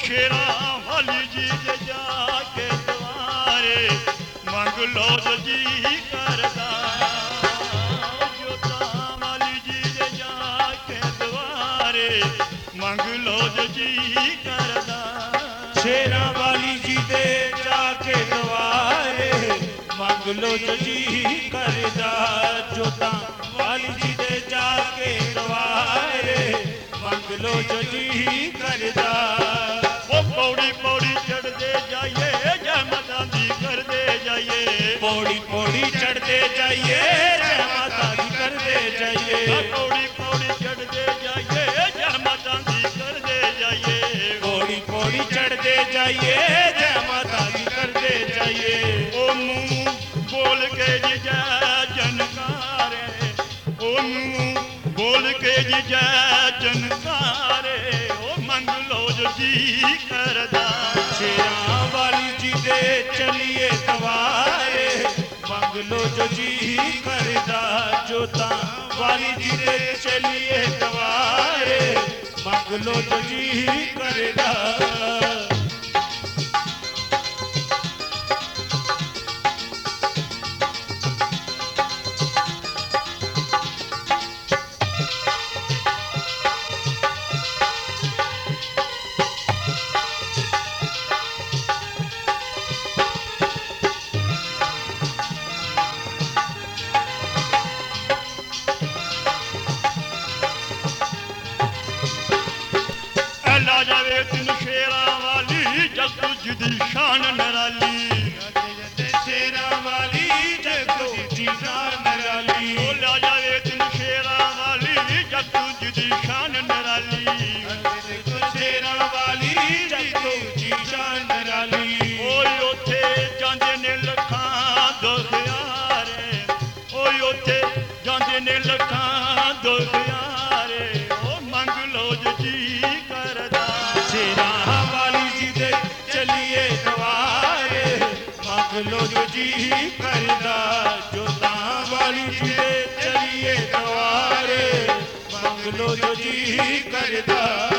शेरां वाली जी दे जाके द्वारे मंग लो जो जी करदा जोतां वाली जी दे जाके द्वारे मंग लो जो जी करदा शेरां वाली जी दे जाके द्वारे मंग लो जो जी करदा जोतां वाली जी दे जाके द्वारे मंग लो जो जी करदा ओ पौड़ी पौड़ी चढ़दे जाइए जय माता दी करदे जाइए पौड़ी पौड़ी चढ़ते जाइए जय माता दी करदे जाइए पौड़ी पौड़ी चढ़दे जाइए जय माता दी करदे जाइए पौड़ी पौड़ी चढ़ते जाइए जय माता दी करदे जाइए ओ मुंह बोल के जी जय जनकारे ओ मुंह बोल के जी जय जनकारे ओ मंग लो जो जी करदा शेरां वाली जी दे चलिए द्वारे मंग लो जो जी करदा जोतां वाली जी दे चलिए द्वारे मंग लो जो जी करदा ला जावे तीन शेरां वाली जग तुझदी शान निराली शेरां वाली जग तुझदी शान निराली ओ ला जावे तीन शेरां वाली जग तुझदी शान निराली शेरां वाली जग तुझदी शान निराली ओए उथे जांदे ने लखां दुखियारे ओए उथे जांदे ने लखां दुखियारे ओ मंग लो जो जी करदा शेरां वाली जी दे चलिए द्वारे मंग लो जो जी करदा जोतां वाली जी दे चलिए द्वारे मंग लो जो जी करदा